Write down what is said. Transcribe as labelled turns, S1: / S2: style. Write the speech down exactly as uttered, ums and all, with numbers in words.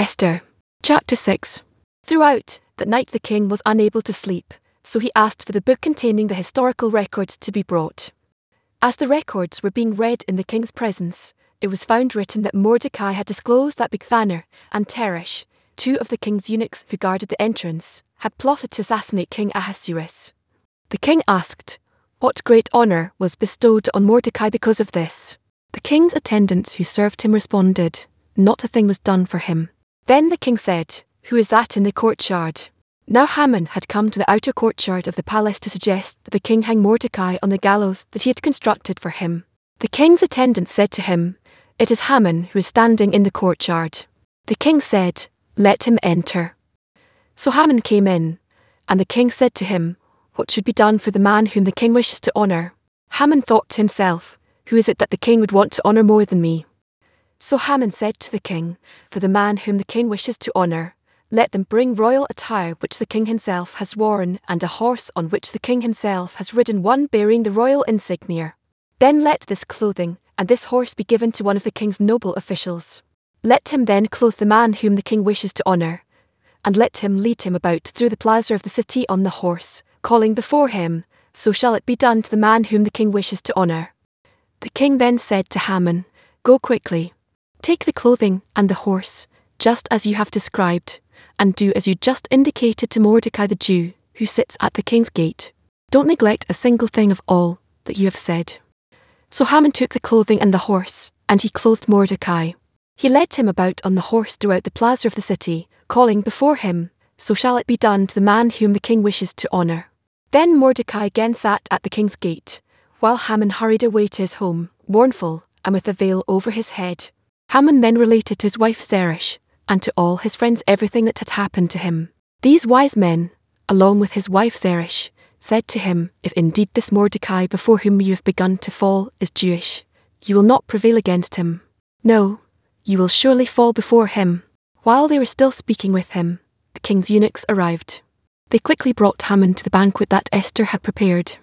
S1: Esther. Chapter six. Throughout that night the king was unable to sleep, so he asked for the book containing the historical records to be brought. As the records were being read in the king's presence, it was found written that Mordecai had disclosed that Bigthana and Teresh, two of the king's eunuchs who guarded the entrance, had plotted to assassinate King Ahasuerus. The king asked, what great honor was bestowed on Mordecai because of this? The king's attendants who served him responded, not a thing was done for him. Then the king said, who is that in the courtyard? Now Haman had come to the outer courtyard of the palace to suggest that the king hang Mordecai on the gallows that he had constructed for him. The king's attendants said to him, it is Haman who is standing in the courtyard. The king said, let him enter. So Haman came in, and the king said to him, what should be done for the man whom the king wishes to honor? Haman thought to himself, who is it that the king would want to honor more than me? So Haman said to the king, for the man whom the king wishes to honor, let them bring royal attire which the king himself has worn and a horse on which the king himself has ridden, one bearing the royal insignia. Then let this clothing and this horse be given to one of the king's noble officials. Let him then clothe the man whom the king wishes to honor, and let him lead him about through the plaza of the city on the horse, calling before him, so shall it be done to the man whom the king wishes to honor. The king then said to Haman, go quickly. Take the clothing and the horse, just as you have described, and do as you just indicated to Mordecai the Jew, who sits at the king's gate. Don't neglect a single thing of all that you have said. So Haman took the clothing and the horse, and he clothed Mordecai. He led him about on the horse throughout the plaza of the city, calling before him, so shall it be done to the man whom the king wishes to honor. Then Mordecai again sat at the king's gate, while Haman hurried away to his home, mournful, and with a veil over his head. Haman then related to his wife Zeresh, and to all his friends everything that had happened to him. These wise men, along with his wife Zeresh, said to him, if indeed this Mordecai before whom you have begun to fall is Jewish, you will not prevail against him. No, you will surely fall before him. While they were still speaking with him, the king's eunuchs arrived. They quickly brought Haman to the banquet that Esther had prepared.